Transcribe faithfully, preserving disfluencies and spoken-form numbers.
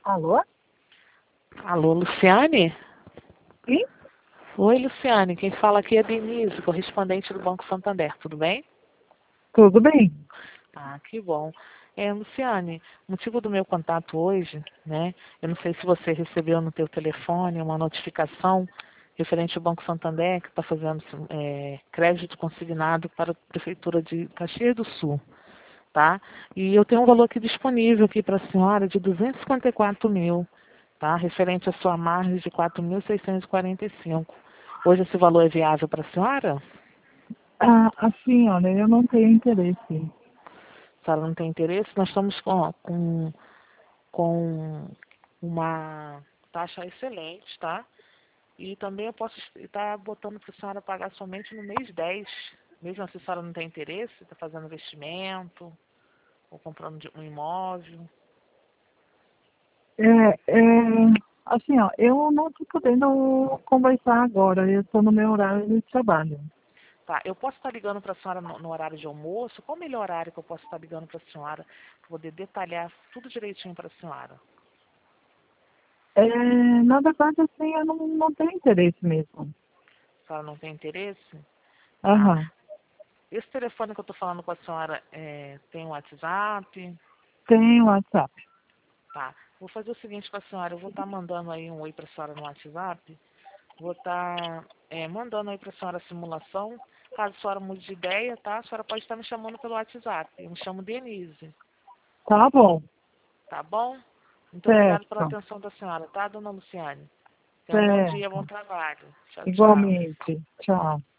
Alô? Alô, Luciane? Sim? Oi, Luciane. Quem fala aqui é Denise, correspondente do Banco Santander. Tudo bem? Tudo bem? Ah, que bom. É, Luciane, o motivo do meu contato hoje, né? Eu não sei se você recebeu no teu telefone uma notificação referente ao Banco Santander que está fazendo é, crédito consignado para a Prefeitura de Caxias do Sul, tá? E eu tenho um valor aqui disponível aqui para a senhora de duzentos e cinquenta e quatro mil, tá? Referente à sua margem de quatro mil seiscentos e quarenta e cinco. Hoje esse valor é viável para a senhora? Ah, assim, olha, eu não tenho interesse. A senhora não tem interesse? Nós estamos com, com, com uma taxa excelente, tá? E também eu posso estar botando para a senhora pagar somente no mês dez. Mesmo assim, a senhora não tem interesse, está fazendo investimento, ou comprando de- um imóvel. É, é, assim, ó, eu não estou podendo conversar agora, eu estou no meu horário de trabalho. Tá, eu posso estar ligando para a senhora no, no horário de almoço? Qual o melhor horário que eu posso estar ligando para a senhora para poder detalhar tudo direitinho para a senhora? É, na verdade, assim, eu não, não tenho interesse mesmo. A senhora não tem interesse? Tá. Aham, Esse telefone que eu estou falando com a senhora é, tem um WhatsApp? tenho WhatsApp. Tá. Vou fazer o seguinte com a senhora, eu vou estar mandando aí um oi para a senhora no WhatsApp. Vou estar é, mandando aí para a senhora a simulação. Caso a senhora mude de ideia, tá? A senhora pode estar me chamando pelo WhatsApp. Eu me chamo Denise. Tá bom, Tá bom? Muito obrigada pela certo, atenção da senhora, tá, dona Luciane? Tenha um bom dia, bom certo. trabalho. Tchau, tchau. Igualmente. Tchau.